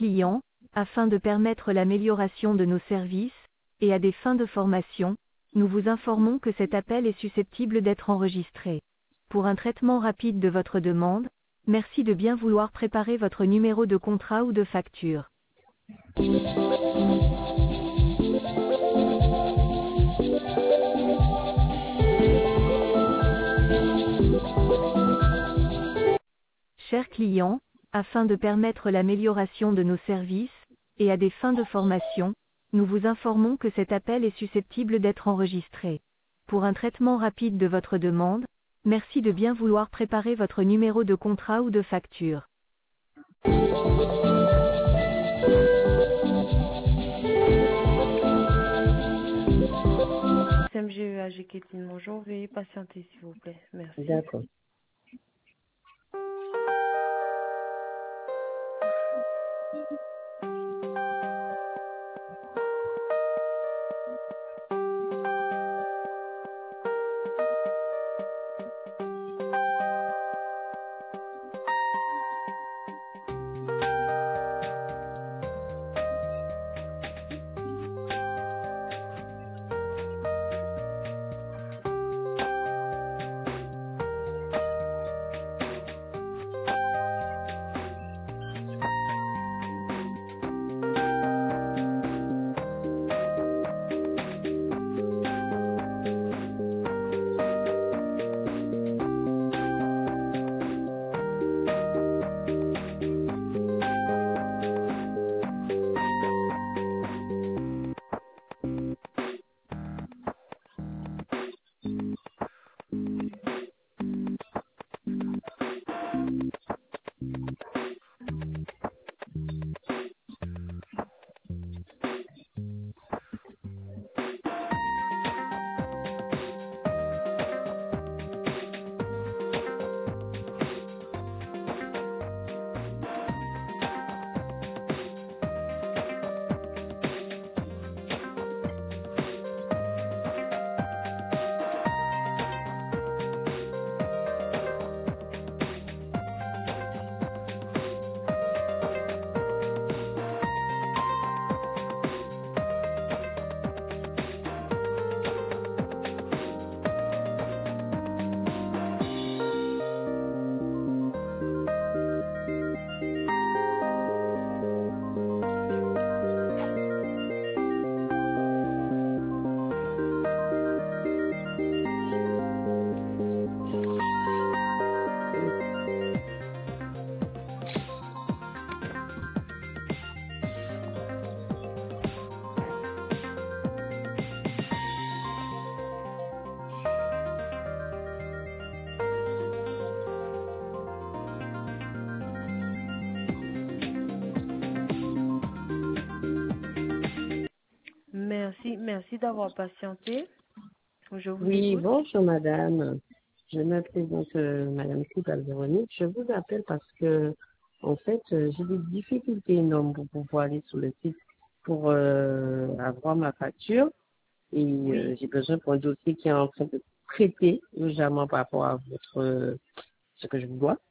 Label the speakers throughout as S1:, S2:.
S1: client, afin de permettre l'amélioration de nos services, et à des fins de formation, nous vous informons que cet appel est susceptible d'être enregistré. Pour un traitement rapide de votre demande, merci de bien vouloir préparer votre numéro de contrat ou de facture. Chers clients, afin de permettre l'amélioration de nos services, et à des fins de formation, nous vous informons que cet appel est susceptible d'être enregistré. Pour un traitement rapide de votre demande, merci de bien vouloir préparer votre numéro de contrat ou de facture.
S2: CMGEAG Kétine, bonjour, veuillez patienter s'il vous plaît. Merci.
S3: D'accord.
S2: Merci d'avoir patienté. Je vous
S3: Oui,
S2: écoute.
S3: bonjour madame. Je me présente madame Coupal Véronique. Je vous appelle parce que, en fait, j'ai des difficultés énormes pour pouvoir aller sur le site pour avoir ma facture. Et
S2: Oui.
S3: j'ai besoin pour un dossier qui est en train de traiter légèrement par rapport à votre ce que je vous dois.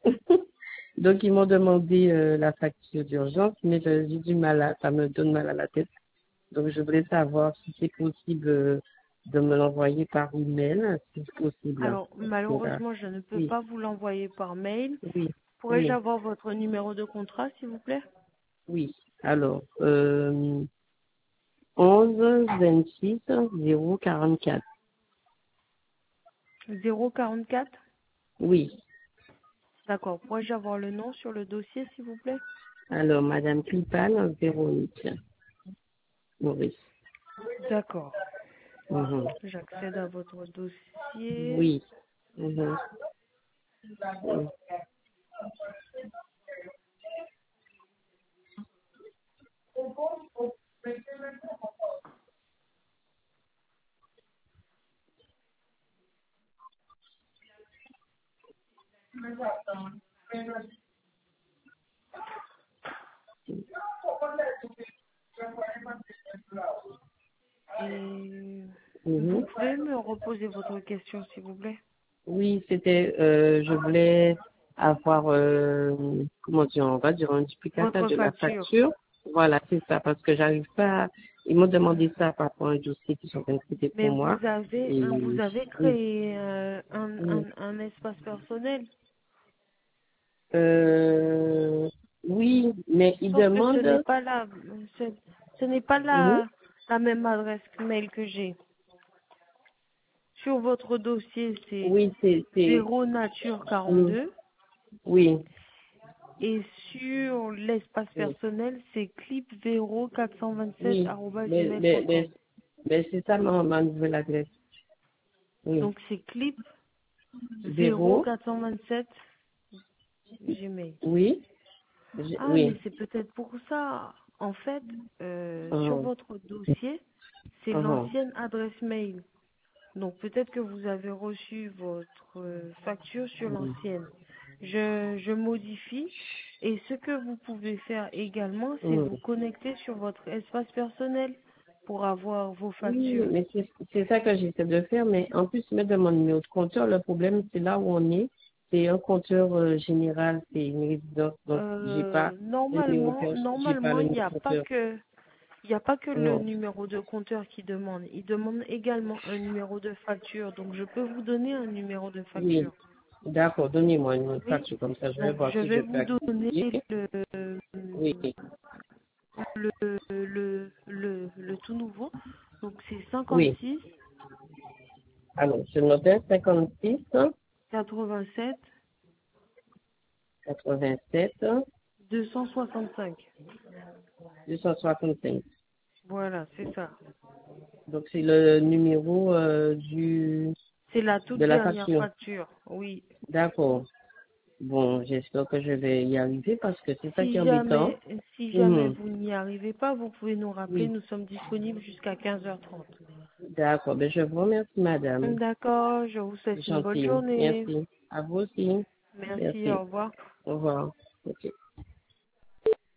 S3: Donc, ils m'ont demandé la facture d'urgence, mais j'ai du mal ça me donne mal à la tête. Donc, je voulais savoir si c'est possible de me l'envoyer par email, si c'est possible.
S2: Alors,
S3: Voilà.
S2: malheureusement, je ne peux
S3: Oui,
S2: pas vous l'envoyer par mail.
S3: oui,
S2: Pourrais-je
S3: oui,
S2: avoir votre numéro de contrat, s'il vous plaît?
S3: oui. Alors, 11 26 044.
S2: 044.
S3: Oui.
S2: D'accord. Pourrais-je avoir le nom sur le dossier, s'il vous plaît?
S3: Alors, madame Clipal Véronique Maurice.
S2: D'accord.
S3: Mhm.
S2: J'accède à votre dossier.
S3: Oui. Mhm. Mhm.
S2: Et vous
S3: Mhm.
S2: pouvez me reposer votre question, s'il vous plaît?
S3: Oui, c'était, je voulais avoir, comment dire, on va dire un duplicata
S2: Votre
S3: de la
S2: facture.
S3: facture. Voilà, c'est ça, parce que j'arrive pas. Ils m'ont demandé ça par rapport à un dossier qui sont en train de traiter
S2: Mais
S3: pour moi. Et
S2: vous avez
S3: oui,
S2: créé
S3: oui.
S2: un espace personnel.
S3: Oui, mais ils
S2: Sauf que ce n'est
S3: demandent.
S2: pas ce, ce n'est pas
S3: Mhm.
S2: la même adresse mail que j'ai. Sur votre dossier, c'est
S3: Oui, c'est.
S2: Véro Nature
S3: Mhm.
S2: 42
S3: Oui,
S2: et sur l'espace
S3: oui,
S2: personnel, c'est clipvéro
S3: oui. Mais,
S2: 427@gmail.com.
S3: c'est ça ma nouvelle adresse. Oui.
S2: Donc c'est clip véro
S3: Zéro.
S2: 427 Gmail.
S3: Oui.
S2: Ah, mais
S3: Oui.
S2: c'est peut-être pour ça. En fait, sur
S3: Mhm.
S2: votre dossier, c'est
S3: Mhm.
S2: l'ancienne adresse mail. Donc peut-être que vous avez reçu votre facture sur
S3: Mhm.
S2: l'ancienne. Je modifie et ce que vous pouvez faire également, c'est
S3: Mhm.
S2: vous connecter sur votre espace personnel pour avoir vos
S3: Oui,
S2: factures.
S3: mais c'est ça que j'essaie de faire, mais en plus, mettre de mon numéro de compteur, le problème, c'est là où on est. C'est un compteur général, c'est une résidence, donc j'ai pas le numéro de j'ai pas
S2: Normalement,
S3: le numéro de compteur.
S2: il n'y a pas que le
S3: Non.
S2: numéro de compteur qui demande. Il demande également un numéro de facture. Donc je peux vous donner un numéro de
S3: Oui.
S2: facture.
S3: D'accord, donnez-moi une
S2: Oui.
S3: facture comme ça, je vais
S2: Donc
S3: voir
S2: je
S3: si je
S2: vais
S3: peux
S2: vous donner
S3: accéder.
S2: le
S3: Oui.
S2: le tout nouveau. Donc c'est
S3: Oui.
S2: 56
S3: Alors, je notais 56,
S2: 87
S3: 87,
S2: 265.
S3: 265.
S2: Voilà, c'est ça.
S3: Donc, c'est le numéro
S2: C'est la toute
S3: de la
S2: dernière
S3: facture.
S2: facture. Oui.
S3: D'accord. Bon, j'espère que je vais y arriver parce que c'est ça qui est embêtant.
S2: Si jamais
S3: Mhm.
S2: vous n'y arrivez pas, vous pouvez nous rappeler.
S3: Oui,
S2: Nous sommes disponibles jusqu'à 15h30.
S3: d'accord. Ben, je vous remercie, madame.
S2: D'accord, je vous souhaite une bonne
S3: Gentil.
S2: journée.
S3: Merci. À vous aussi.
S2: Merci,
S3: Merci.
S2: au revoir.
S3: Au revoir. Ok.